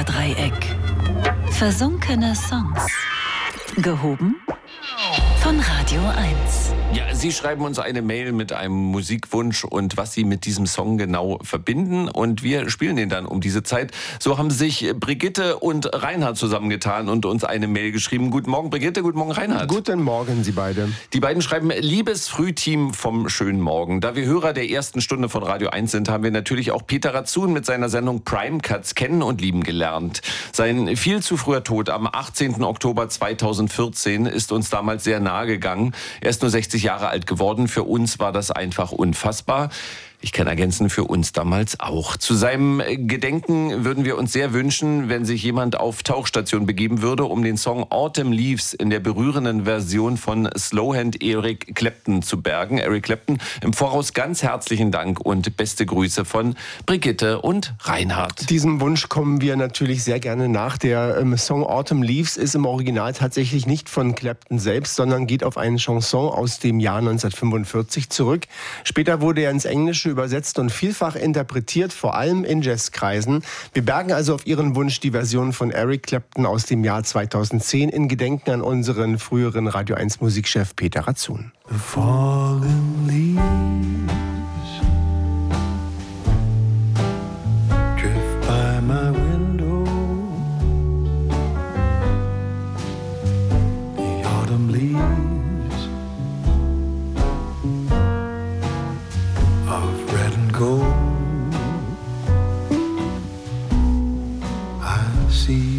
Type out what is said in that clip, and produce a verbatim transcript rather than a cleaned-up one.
Musikdreieck. Versunkene Songs. Gehoben von Radio eins. Ja, Sie schreiben uns eine Mail mit einem Musikwunsch und was Sie mit diesem Song genau verbinden. Und wir spielen den dann um diese Zeit. So haben sich Brigitte und Reinhard zusammengetan und uns eine Mail geschrieben. Guten Morgen, Brigitte, guten Morgen, Reinhard. Guten Morgen, Sie beide. Die beiden schreiben, liebes Frühteam vom schönen Morgen. Da wir Hörer der ersten Stunde von Radio eins sind, haben wir natürlich auch Peter Ratzun mit seiner Sendung Prime Cuts kennen und lieben gelernt. Sein viel zu früher Tod am achtzehnten Oktober zweitausendvierzehn ist uns damals sehr nahe gegangen. Er ist nur sechzig Jahre alt geworden. Für uns war das einfach unfassbar. Ich kann ergänzen, für uns damals auch. Zu seinem Gedenken würden wir uns sehr wünschen, wenn sich jemand auf Tauchstation begeben würde, um den Song Autumn Leaves in der berührenden Version von Slowhand Eric Clapton zu bergen. Eric Clapton, im Voraus ganz herzlichen Dank und beste Grüße von Brigitte und Reinhard. Diesem Wunsch kommen wir natürlich sehr gerne nach. Der ähm, Song Autumn Leaves ist im Original tatsächlich nicht von Clapton selbst, sondern geht auf eine Chanson aus dem Jahr neunzehnhundertfünfundvierzig zurück. Später wurde er ins Englische übersetzt und vielfach interpretiert, vor allem in Jazzkreisen. Wir bergen also auf Ihren Wunsch die Version von Eric Clapton aus dem Jahr zweitausendzehn in Gedenken an unseren früheren Radio eins Musikchef Peter Ratzun. The fallen leaves drift by my window. The autumn leaves of red and gold. I see